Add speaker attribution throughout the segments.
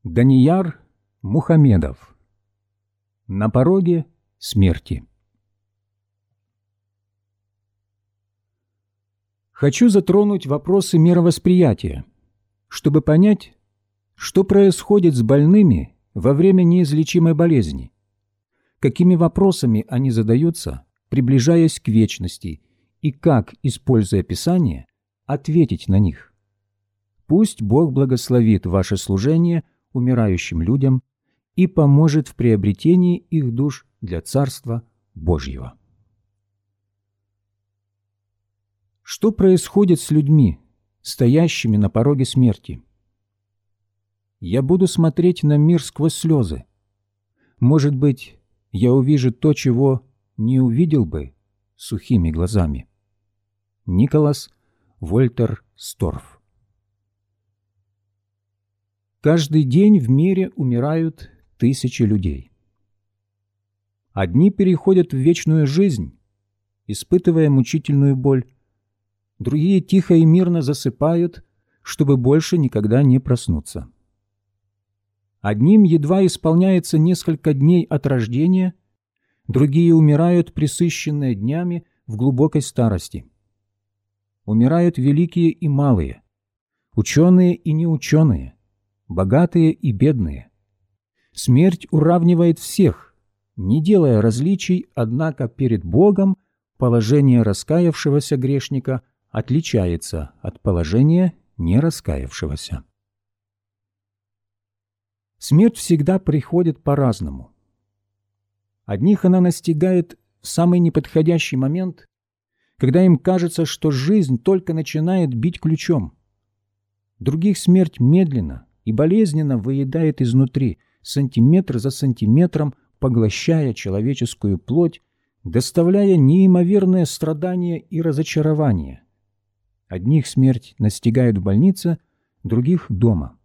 Speaker 1: Данияр Мухамедов. На пороге смерти. Хочу затронуть вопросы мировосприятия, чтобы понять, что происходит с больными во время неизлечимой болезни, какими вопросами они задаются, приближаясь к вечности, и как, используя Писание, ответить на них. Пусть Бог благословит ваше служение умирающим людям и поможет в приобретении их душ для Царства Божьего. Что происходит с людьми, стоящими на пороге смерти? Я буду смотреть на мир сквозь слезы. Может быть, я увижу то, чего не увидел бы сухими глазами. Николас Вольтер Сторф. Каждый день в мире умирают тысячи людей. Одни переходят в вечную жизнь, испытывая мучительную боль, другие тихо и мирно засыпают, чтобы больше никогда не проснуться. Одним едва исполняется несколько дней от рождения, другие умирают, пресыщенные днями в глубокой старости. Умирают великие и малые, ученые и неученые, богатые и бедные. Смерть уравнивает всех, не делая различий, однако перед Богом положение раскаявшегося грешника отличается от положения нераскаявшегося. Смерть всегда приходит по-разному. Одних она настигает в самый неподходящий момент, когда им кажется, что жизнь только начинает бить ключом. Других смерть медленно и болезненно выедает изнутри, сантиметр за сантиметром, поглощая человеческую плоть, доставляя неимоверные страдания и разочарования. Одних смерть настигает в больнице, других – дома.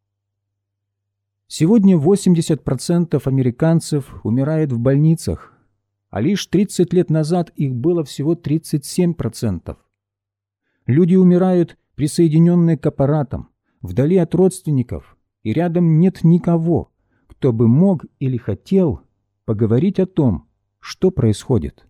Speaker 1: Сегодня 80% американцев умирает в больницах, а лишь 30 лет назад их было всего 37%. Люди умирают присоединенные к аппаратам, вдали от родственников, и рядом нет никого, кто бы мог или хотел поговорить о том, что происходит.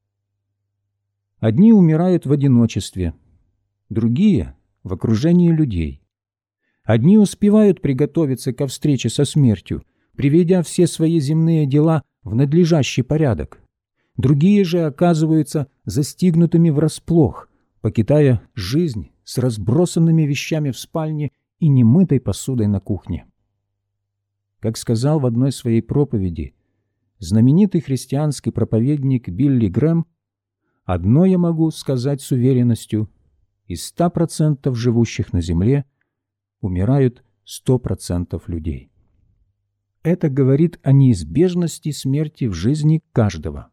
Speaker 1: Одни умирают в одиночестве, другие – в окружении людей. Одни успевают приготовиться ко встрече со смертью, приведя все свои земные дела в надлежащий порядок. Другие же оказываются застигнутыми врасплох, покидая жизнь с разбросанными вещами в спальне и немытой посудой на кухне. Как сказал в одной своей проповеди знаменитый христианский проповедник Билли Грэм, «Одно я могу сказать с уверенностью: из 100% живущих на земле умирают 100% людей». Это говорит о неизбежности смерти в жизни каждого.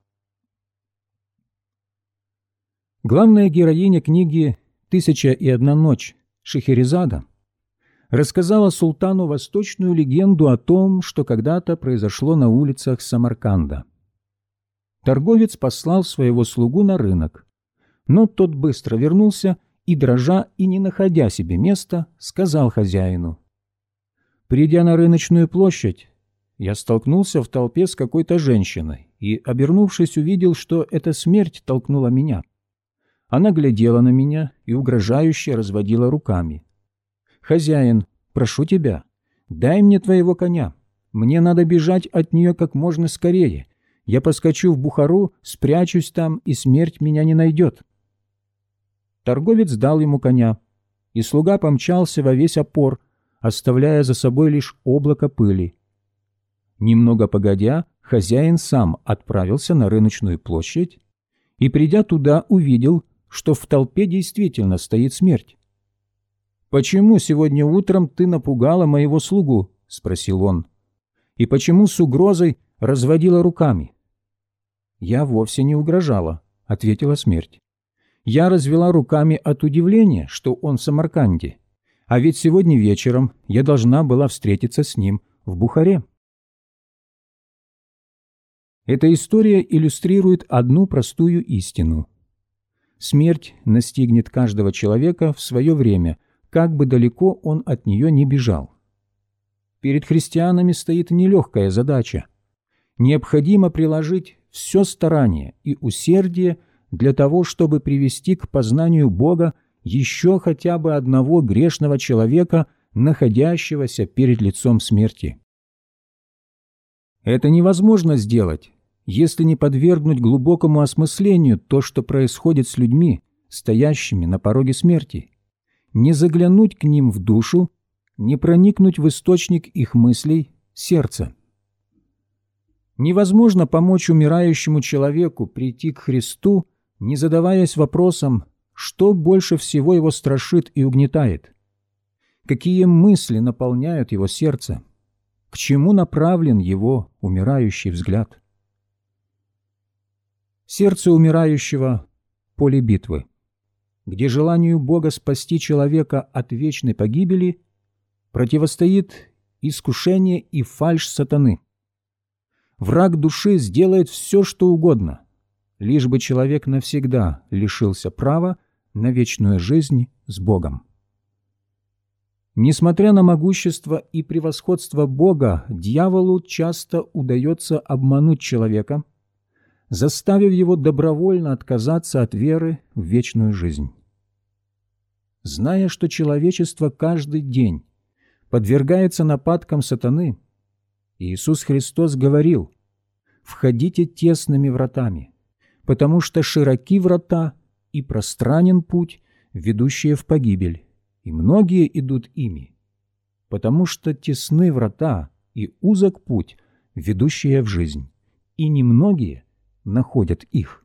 Speaker 1: Главная героиня книги «Тысяча и одна ночь» Шехерезада рассказала султану восточную легенду о том, что когда-то произошло на улицах Самарканда. Торговец послал своего слугу на рынок, но тот быстро вернулся и, дрожа и не находя себе места, сказал хозяину: «Придя на рыночную площадь, я столкнулся в толпе с какой-то женщиной и, обернувшись, увидел, что эта смерть толкнула меня. Она глядела на меня и угрожающе разводила руками. «Хозяин, прошу тебя, дай мне твоего коня. Мне надо бежать от нее как можно скорее. Я поскочу в Бухару, спрячусь там, и смерть меня не найдет». Торговец дал ему коня, и слуга помчался во весь опор, оставляя за собой лишь облако пыли. Немного погодя, хозяин сам отправился на рыночную площадь и, придя туда, увидел, что в толпе действительно стоит смерть. «Почему сегодня утром ты напугала моего слугу?» – спросил он. «И почему с угрозой разводила руками?» «Я вовсе не угрожала», – ответила смерть. «Я развела руками от удивления, что он в Самарканде, а ведь сегодня вечером я должна была встретиться с ним в Бухаре». Эта история иллюстрирует одну простую истину. Смерть настигнет каждого человека в свое время, как бы далеко он от нее ни бежал. Перед христианами стоит нелегкая задача. Необходимо приложить все старание и усердие для того, чтобы привести к познанию Бога еще хотя бы одного грешного человека, находящегося перед лицом смерти. Это невозможно сделать, если не подвергнуть глубокому осмыслению то, что происходит с людьми, стоящими на пороге смерти, не заглянуть к ним в душу, не проникнуть в источник их мыслей, сердца. Невозможно помочь умирающему человеку прийти к Христу, не задаваясь вопросом, что больше всего его страшит и угнетает, какие мысли наполняют его сердце, к чему направлен его умирающий взгляд. Сердце умирающего – поле битвы, где желанию Бога спасти человека от вечной погибели противостоит искушение и фальшь сатаны. Враг души сделает все, что угодно, лишь бы человек навсегда лишился права на вечную жизнь с Богом. Несмотря на могущество и превосходство Бога, дьяволу часто удается обмануть человека, заставив его добровольно отказаться от веры в вечную жизнь. Зная, что человечество каждый день подвергается нападкам сатаны, Иисус Христос говорил: «Входите тесными вратами, потому что широки врата и пространен путь, ведущие в погибель, и многие идут ими, потому что тесны врата и узок путь, ведущие в жизнь, и немногие находят их».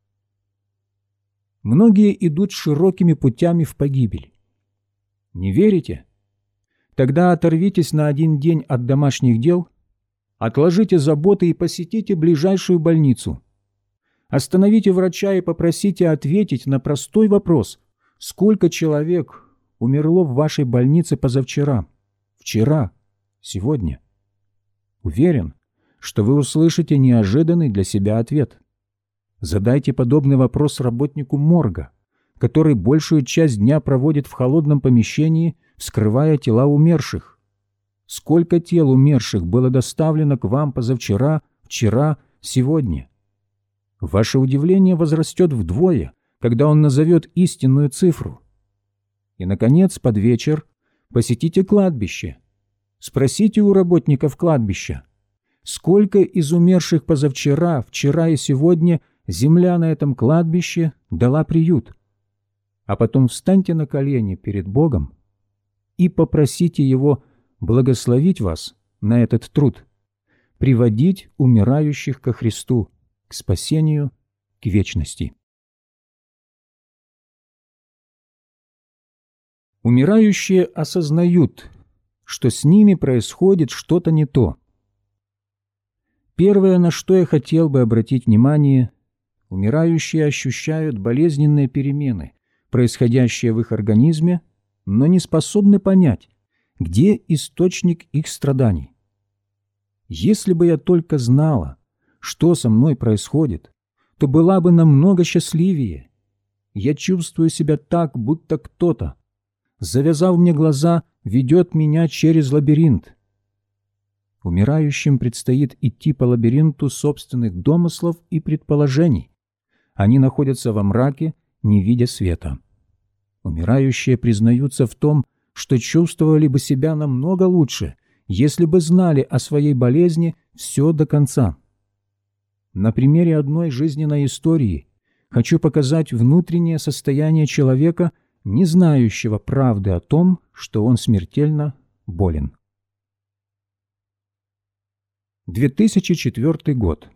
Speaker 1: Многие идут широкими путями в погибель. Не верите? Тогда оторвитесь на один день от домашних дел, отложите заботы и посетите ближайшую больницу. Остановите врача и попросите ответить на простой вопрос: сколько человек умерло в вашей больнице позавчера, вчера, сегодня? Уверен, что вы услышите неожиданный для себя ответ. Задайте подобный вопрос работнику морга, который большую часть дня проводит в холодном помещении, вскрывая тела умерших. Сколько тел умерших было доставлено к вам позавчера, вчера, сегодня? Ваше удивление возрастет вдвое, когда он назовет истинную цифру. И, наконец, под вечер посетите кладбище. Спросите у работников кладбища, сколько из умерших позавчера, вчера и сегодня земля на этом кладбище дала приют. А потом встаньте на колени перед Богом и попросите Его благословить вас на этот труд, приводить умирающих ко Христу, к спасению, к вечности. Умирающие осознают, что с ними происходит что-то не то. Первое, на что я хотел бы обратить внимание, умирающие ощущают болезненные перемены, происходящие в их организме, но не способны понять, где источник их страданий. Если бы я только знала, что со мной происходит, то была бы намного счастливее. Я чувствую себя так, будто кто-то, завязав мне глаза, ведет меня через лабиринт. Умирающим предстоит идти по лабиринту собственных домыслов и предположений. Они находятся во мраке, не видя света. Умирающие признаются в том, что чувствовали бы себя намного лучше, если бы знали о своей болезни все до конца. На примере одной жизненной истории хочу показать внутреннее состояние человека, не знающего правды о том, что он смертельно болен. 2004 год.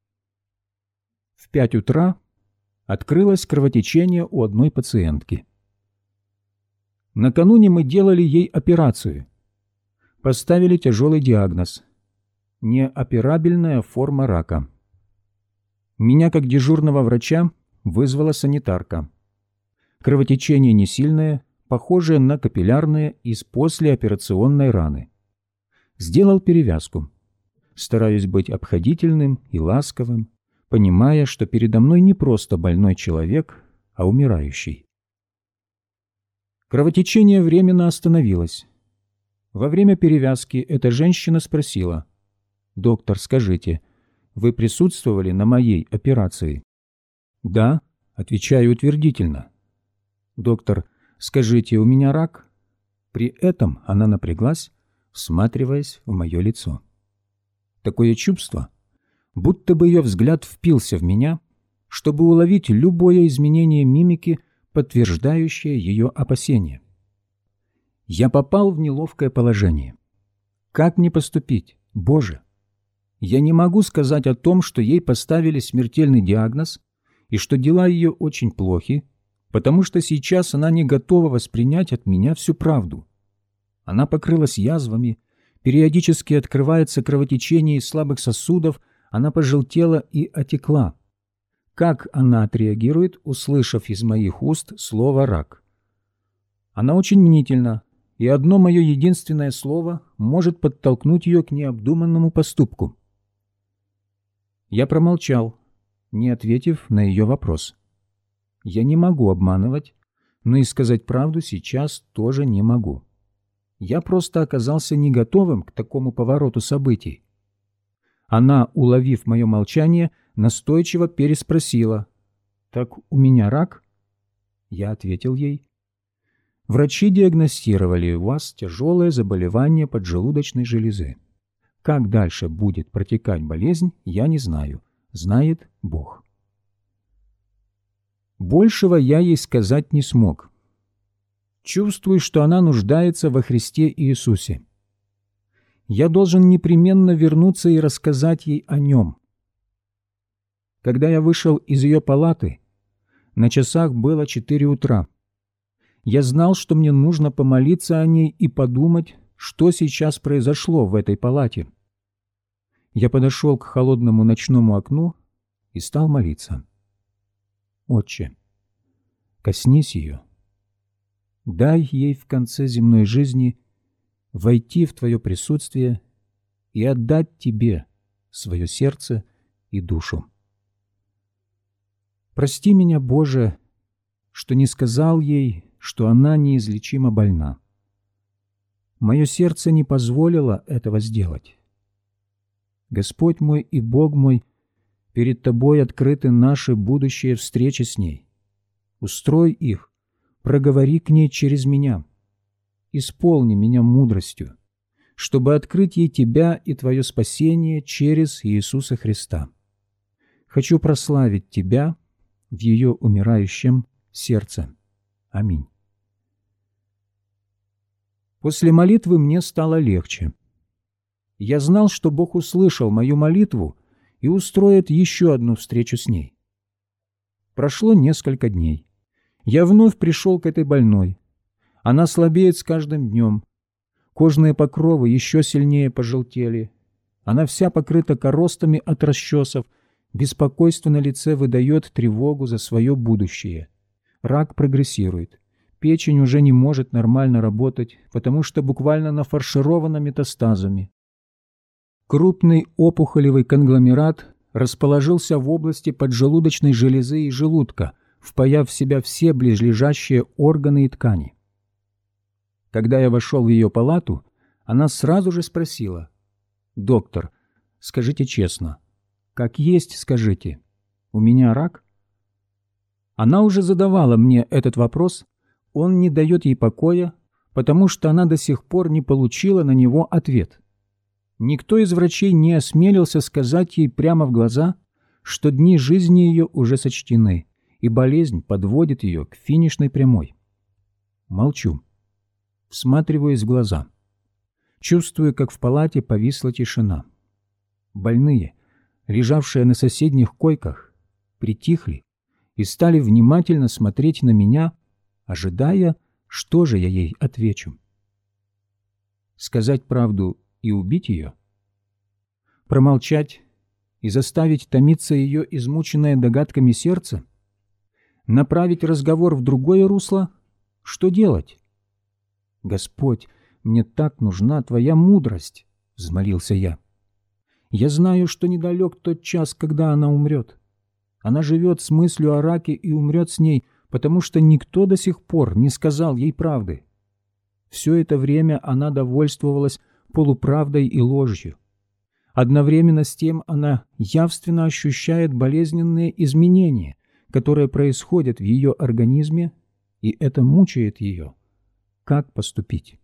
Speaker 1: В 5 утра открылось кровотечение у одной пациентки. Накануне мы делали ей операцию. Поставили тяжелый диагноз – неоперабельная форма рака. Меня, как дежурного врача, вызвала санитарка. Кровотечение не сильное, похожее на капиллярное из послеоперационной раны. Сделал перевязку. Стараюсь быть обходительным и ласковым, понимая, что передо мной не просто больной человек, а умирающий. Кровотечение временно остановилось. Во время перевязки эта женщина спросила: «Доктор, скажите, вы присутствовали на моей операции?» «Да», — отвечаю утвердительно. «Доктор, скажите, у меня рак?» При этом она напряглась, всматриваясь в мое лицо. Такое чувство, будто бы ее взгляд впился в меня, чтобы уловить любое изменение мимики, подтверждающее ее опасения. Я попал в неловкое положение. Как мне поступить, Боже? Я не могу сказать о том, что ей поставили смертельный диагноз и что дела ее очень плохи, потому что сейчас она не готова воспринять от меня всю правду. Она покрылась язвами, периодически открывается кровотечение из слабых сосудов, она пожелтела и отекла. Как она отреагирует, услышав из моих уст слово «рак»? Она очень мнительна, и одно мое единственное слово может подтолкнуть ее к необдуманному поступку. Я промолчал, не ответив на ее вопрос. Я не могу обманывать, но и сказать правду сейчас тоже не могу. Я просто оказался не готовым к такому повороту событий. Она, уловив мое молчание, настойчиво переспросила: «Так у меня рак?» Я ответил ей: «Врачи диагностировали у вас тяжелое заболевание поджелудочной железы. Как дальше будет протекать болезнь, я не знаю. Знает Бог». Большего я ей сказать не смог. Чувствую, что она нуждается во Христе Иисусе. Я должен непременно вернуться и рассказать ей о Нем. Когда я вышел из ее палаты, на часах было 4 утра. Я знал, что мне нужно помолиться о ней и подумать, что сейчас произошло в этой палате. Я подошел к холодному ночному окну и стал молиться. «Отче, коснись ее. Дай ей в конце земной жизни войти в Твое присутствие и отдать Тебе свое сердце и душу. Прости меня, Боже, что не сказал ей, что она неизлечимо больна. Мое сердце не позволило этого сделать. Господь мой и Бог мой, перед Тобой открыты наши будущие встречи с ней. Устрой их, проговори к ней через меня. Исполни меня мудростью, чтобы открыть ей Тебя и Твое спасение через Иисуса Христа. Хочу прославить Тебя в ее умирающем сердце. Аминь». После молитвы мне стало легче. Я знал, что Бог услышал мою молитву и устроит еще одну встречу с ней. Прошло несколько дней. Я вновь пришел к этой больной. Она слабеет с каждым днем. Кожные покровы еще сильнее пожелтели. Она вся покрыта коростами от расчесов. Беспокойство на лице выдает тревогу за свое будущее. Рак прогрессирует. Печень уже не может нормально работать, потому что буквально нафарширована метастазами. Крупный опухолевый конгломерат расположился в области поджелудочной железы и желудка, впаяв в себя все близлежащие органы и ткани. Когда я вошел в ее палату, она сразу же спросила: «Доктор, скажите честно, как есть скажите, у меня рак?» Она уже задавала мне этот вопрос, он не дает ей покоя, потому что она до сих пор не получила на него ответ. Никто из врачей не осмелился сказать ей прямо в глаза, что дни жизни ее уже сочтены, и болезнь подводит ее к финишной прямой. Молчу, всматриваюсь в глаза. Чувствую, как в палате повисла тишина. Больные, лежавшие на соседних койках, притихли и стали внимательно смотреть на меня, ожидая, что же я ей отвечу. Сказать правду и убить ее? Промолчать и заставить томиться ее измученное догадками сердце? Направить разговор в другое русло? Что делать? «Господь, мне так нужна Твоя мудрость», — взмолился я. «Я знаю, что недалек тот час, когда она умрет. Она живет с мыслью о раке и умрет с ней, потому что никто до сих пор не сказал ей правды. Все это время она довольствовалась полуправдой и ложью. Одновременно с тем она явственно ощущает болезненные изменения, которые происходят в ее организме, и это мучает ее. Как поступить?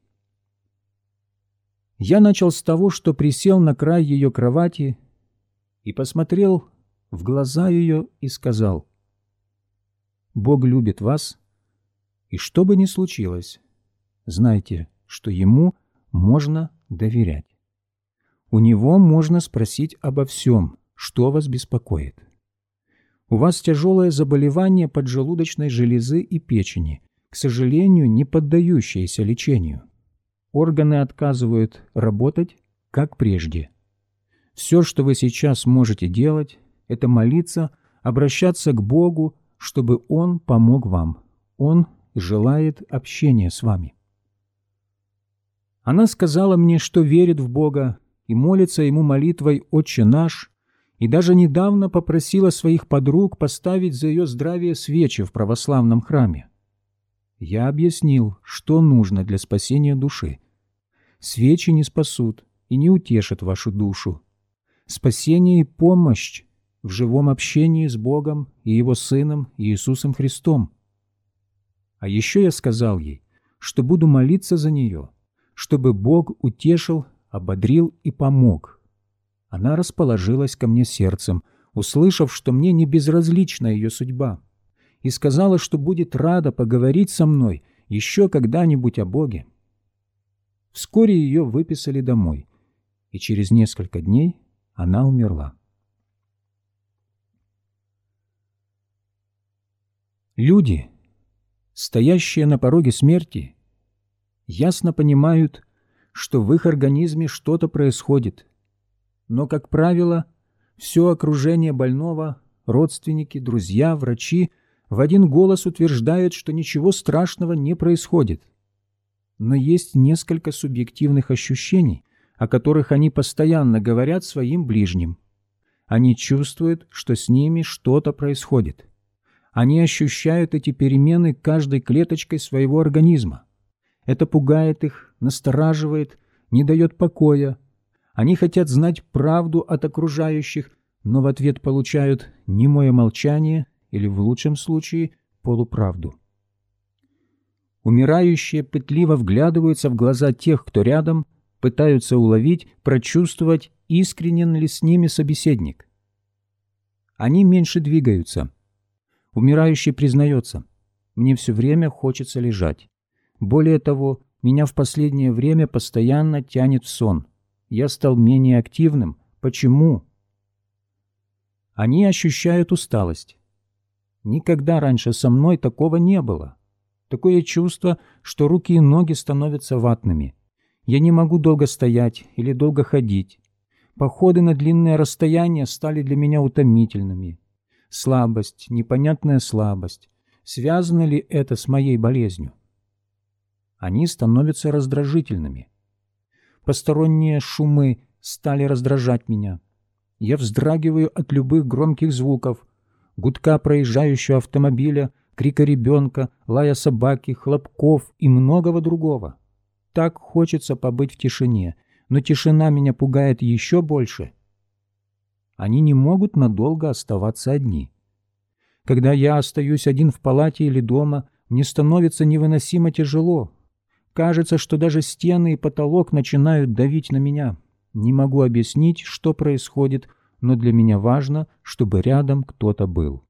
Speaker 1: Я начал с того, что присел на край ее кровати и посмотрел в глаза ее и сказал: «Бог любит вас, и что бы ни случилось, знайте, что Ему можно доверять. У Него можно спросить обо всем, что вас беспокоит. У вас тяжелое заболевание поджелудочной железы и печени, к сожалению, не поддающееся лечению. Органы отказывают работать, как прежде. Все, что вы сейчас можете делать, это молиться, обращаться к Богу, чтобы Он помог вам. Он желает общения с вами». Она сказала мне, что верит в Бога и молится Ему молитвой «Отче наш», и даже недавно попросила своих подруг поставить за ее здравие свечи в православном храме. Я объяснил, что нужно для спасения души. Свечи не спасут и не утешат вашу душу. Спасение и помощь в живом общении с Богом и Его Сыном Иисусом Христом. А еще я сказал ей, что буду молиться за нее, чтобы Бог утешил, ободрил и помог. Она расположилась ко мне сердцем, услышав, что мне не безразлична ее судьба, и сказала, что будет рада поговорить со мной еще когда-нибудь о Боге. Вскоре ее выписали домой, и через несколько дней она умерла. Люди, стоящие на пороге смерти, ясно понимают, что в их организме что-то происходит, но, как правило, все окружение больного, родственники, друзья, врачи в один голос утверждают, что ничего страшного не происходит. Но есть несколько субъективных ощущений, о которых они постоянно говорят своим ближним. Они чувствуют, что с ними что-то происходит. Они ощущают эти перемены каждой клеточкой своего организма. Это пугает их, настораживает, не дает покоя. Они хотят знать правду от окружающих, но в ответ получают немое молчание или, в лучшем случае, полуправду. Умирающие пытливо вглядываются в глаза тех, кто рядом, пытаются уловить, прочувствовать, искренен ли с ними собеседник. Они меньше двигаются. Умирающий признается: «Мне все время хочется лежать. Более того, меня в последнее время постоянно тянет в сон. Я стал менее активным. Почему?» Они ощущают усталость. Никогда раньше со мной такого не было. Такое чувство, что руки и ноги становятся ватными. Я не могу долго стоять или долго ходить. Походы на длинное расстояние стали для меня утомительными. Слабость, непонятная слабость. Связано ли это с моей болезнью? Они становятся раздражительными. Посторонние шумы стали раздражать меня. Я вздрагиваю от любых громких звуков: гудка проезжающего автомобиля, крика ребенка, лая собаки, хлопков и многого другого. Так хочется побыть в тишине, но тишина меня пугает еще больше. Они не могут надолго оставаться одни. Когда я остаюсь один в палате или дома, мне становится невыносимо тяжело. Кажется, что даже стены и потолок начинают давить на меня. Не могу объяснить, что происходит, но для меня важно, чтобы рядом кто-то был.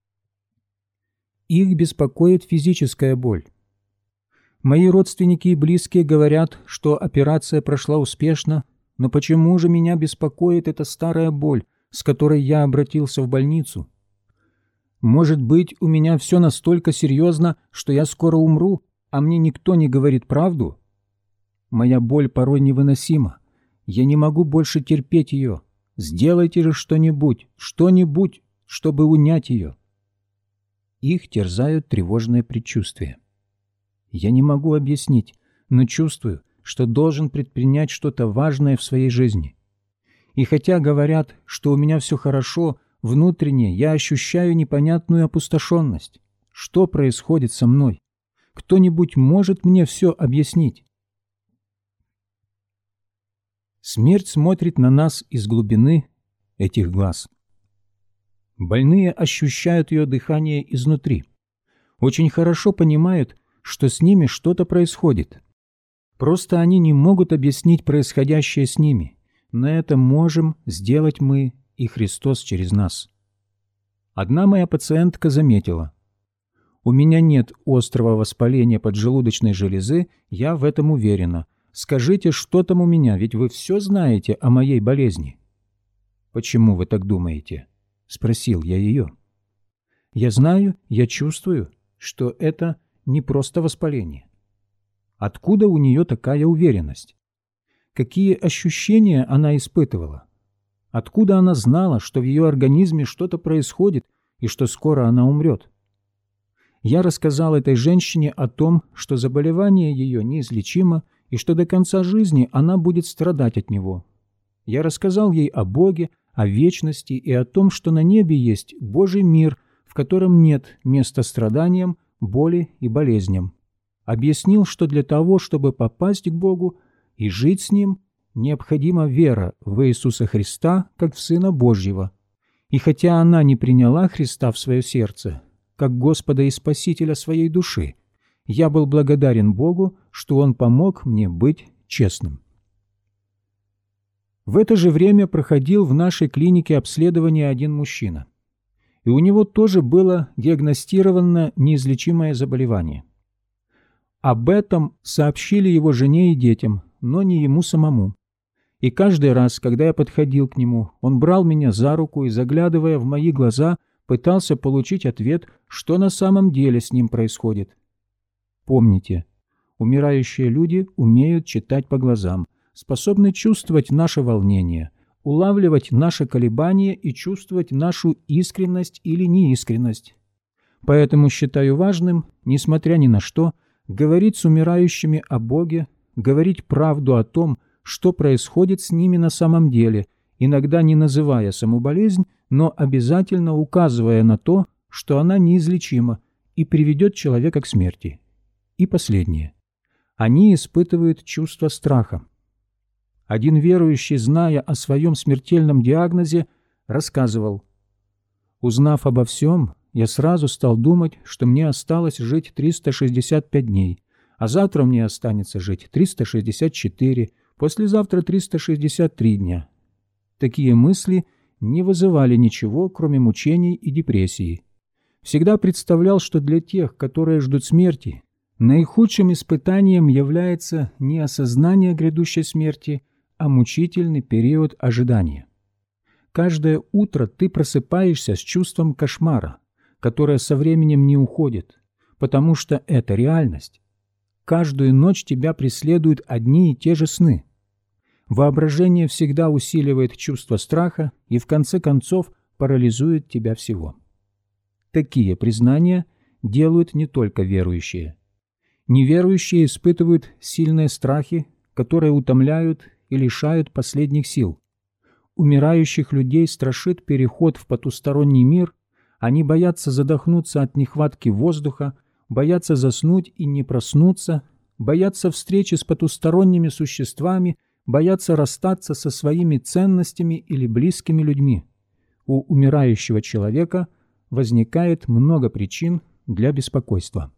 Speaker 1: Их беспокоит физическая боль. Мои родственники и близкие говорят, что операция прошла успешно, но почему же меня беспокоит эта старая боль, с которой я обратился в больницу? Может быть, у меня все настолько серьезно, что я скоро умру, а мне никто не говорит правду? Моя боль порой невыносима. Я не могу больше терпеть ее. Сделайте же что-нибудь, чтобы унять ее. Их терзают тревожные предчувствия. Я не могу объяснить, но чувствую, что должен предпринять что-то важное в своей жизни. И хотя говорят, что у меня все хорошо, внутренне я ощущаю непонятную опустошенность. Что происходит со мной? Кто-нибудь может мне все объяснить?» Смерть смотрит на нас из глубины этих глаз. Больные ощущают ее дыхание изнутри. Очень хорошо понимают, что с ними что-то происходит. Просто они не могут объяснить происходящее с ними, но это можем сделать мы и Христос через нас. Одна моя пациентка заметила: «У меня нет острого воспаления поджелудочной железы, я в этом уверена. Скажите, что там у меня, ведь вы все знаете о моей болезни». «Почему вы так думаете?» — спросил я ее. «Я знаю, я чувствую, что это не просто воспаление. Откуда у нее такая уверенность? Какие ощущения она испытывала? Откуда она знала, что в ее организме что-то происходит и что скоро она умрет?» Я рассказал этой женщине о том, что заболевание ее неизлечимо и что до конца жизни она будет страдать от него. Я рассказал ей о Боге, о вечности и о том, что на небе есть Божий мир, в котором нет места страданиям, боли и болезням. Объяснил, что для того, чтобы попасть к Богу и жить с Ним, необходима вера в Иисуса Христа как в Сына Божьего. И хотя она не приняла Христа в свое сердце, как Господа и Спасителя своей души, я был благодарен Богу, что Он помог мне быть честным. В это же время проходил в нашей клинике обследование один мужчина, и у него тоже было диагностировано неизлечимое заболевание. Об этом сообщили его жене и детям, но не ему самому. И каждый раз, когда я подходил к нему, он брал меня за руку и, заглядывая в мои глаза, пытался получить ответ, что на самом деле с ним происходит. Помните, умирающие люди умеют читать по глазам, способны чувствовать наше волнение, улавливать наши колебания и чувствовать нашу искренность или неискренность. Поэтому считаю важным, несмотря ни на что, говорить с умирающими о Боге, говорить правду о том, что происходит с ними на самом деле, иногда не называя саму болезнь, но обязательно указывая на то, что она неизлечима и приведет человека к смерти. И последнее. Они испытывают чувство страха. Один верующий, зная о своем смертельном диагнозе, рассказывал: «Узнав обо всем, я сразу стал думать, что мне осталось жить 365 дней, а завтра мне останется жить 364, послезавтра 363 дня». Такие мысли не вызывали ничего, кроме мучений и депрессии. Всегда представлял, что для тех, которые ждут смерти, наихудшим испытанием является не осознание грядущей смерти, а мучительный период ожидания. Каждое утро ты просыпаешься с чувством кошмара, которое со временем не уходит, потому что это реальность. Каждую ночь тебя преследуют одни и те же сны. Воображение всегда усиливает чувство страха и в конце концов парализует тебя всего. Такие признания делают не только верующие. Неверующие испытывают сильные страхи, которые утомляют и лишают последних сил. Умирающих людей страшит переход в потусторонний мир, они боятся задохнуться от нехватки воздуха, боятся заснуть и не проснуться, боятся встречи с потусторонними существами, боятся расстаться со своими ценностями или близкими людьми. У умирающего человека возникает много причин для беспокойства.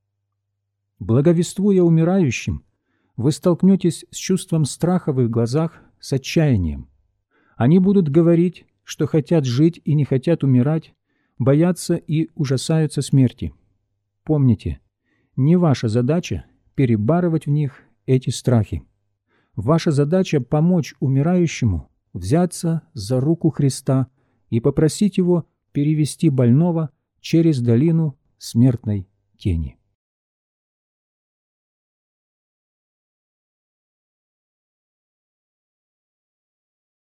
Speaker 1: Благовествуя умирающим, вы столкнетесь с чувством страха в их глазах, с отчаянием. Они будут говорить, что хотят жить и не хотят умирать, боятся и ужасаются смерти. Помните, не ваша задача перебарывать в них эти страхи. Ваша задача помочь умирающему взяться за руку Христа и попросить Его перевести больного через долину смертной тени.